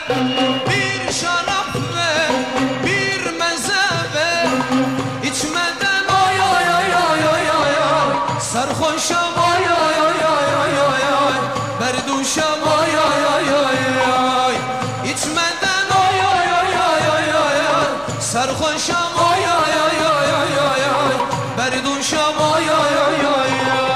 bir şarap ver, bir meze ver. İçmeden ay ay ay ay ay ay ay, sarhoşam ay ay ay ay ay ay ay, berduşam ay ay ay ay ay. İçmeden ay ay ay ay ay ay ay, sarhoşam ay ay ay ay ay ay ay, berduşam ay ay ay ay ay.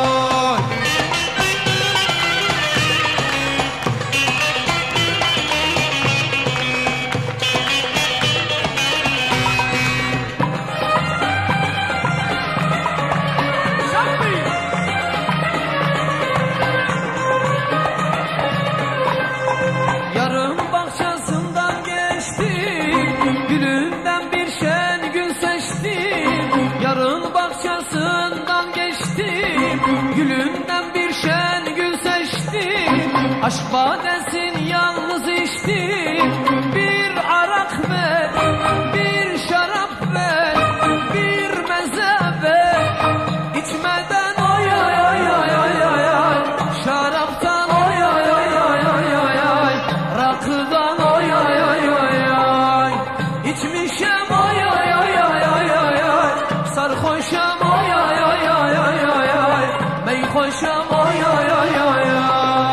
Gülünden bir şen gül seçtim, aşk badesini yalnız içtim. Bir arak ver, bir şarap ver, bir meze ver. İçmeden oy ay ay ay ay ay ay, şaraptan oy ay ay ay ay ay ay, rakıdan oy ay ay ay ay. İçmişem oy ay ay ay ay ay ay, sarhoşam oy ay ay ay ay ay ay, meyhoşam oy ay ay ay ay.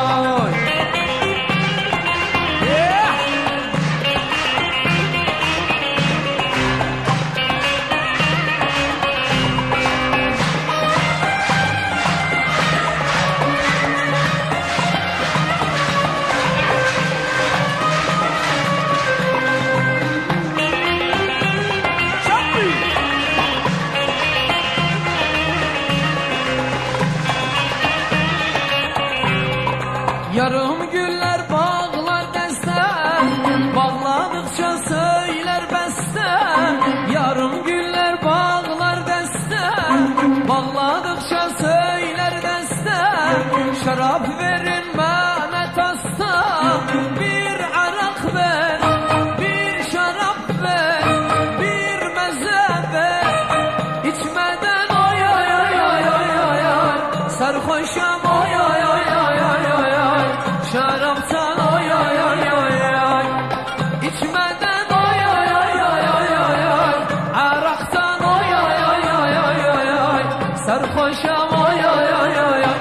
Yarım güller bağlar destem, bağladıkça söyler bestem. Yarım güller bağlar destem, bağladıkça söyler destem. Şarap verin bana tastam, bir arak ver, bir şarap ver, bir meze ver. İçmeden oy ay ay ay ay ay ay, sarhoşam oy ay ay ay ay ay ay, şaraptan oy ay ay ay ay. İçmeden oy ay ay ay ay ay ay, araktan oy ay ay ay ay ay ay, sarhoşam oy ay ay ay ay.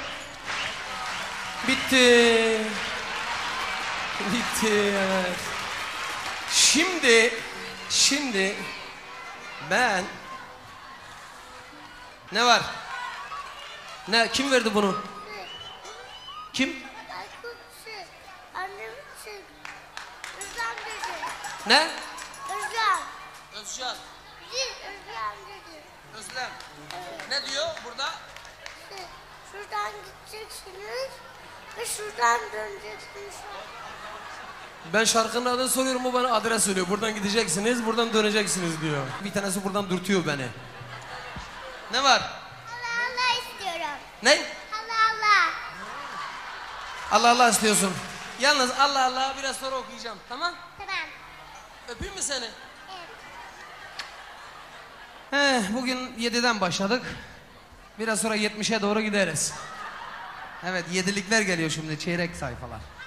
Bitti. Bitti, evet. Şimdi ben... Ne var? Ne? Kim verdi bunu? Kim? Aykut'sun. Annemsin. Özlem dedi. Ne? Özlem. Özcan. Değil, Özlem dedi. Özlem. Ne diyor burada? Şuradan gideceksiniz ve şuradan döneceksiniz. Ben şarkının adını soruyorum, o bana adres söylüyor. Buradan gideceksiniz, buradan döneceksiniz diyor. Bir tanesi buradan dürtüyor beni. Ne var? Allah Allah istiyorum. Ne? Allah Allah. Allah Allah istiyorsun. Yalnız Allah Allah biraz sonra okuyacağım. Tamam? Tamam. Öpeyim mi seni? Evet. Bugün 7'den başladık. Biraz sonra 70'e doğru gideriz. Evet, yedilikler geliyor şimdi, çeyrek sayfalar.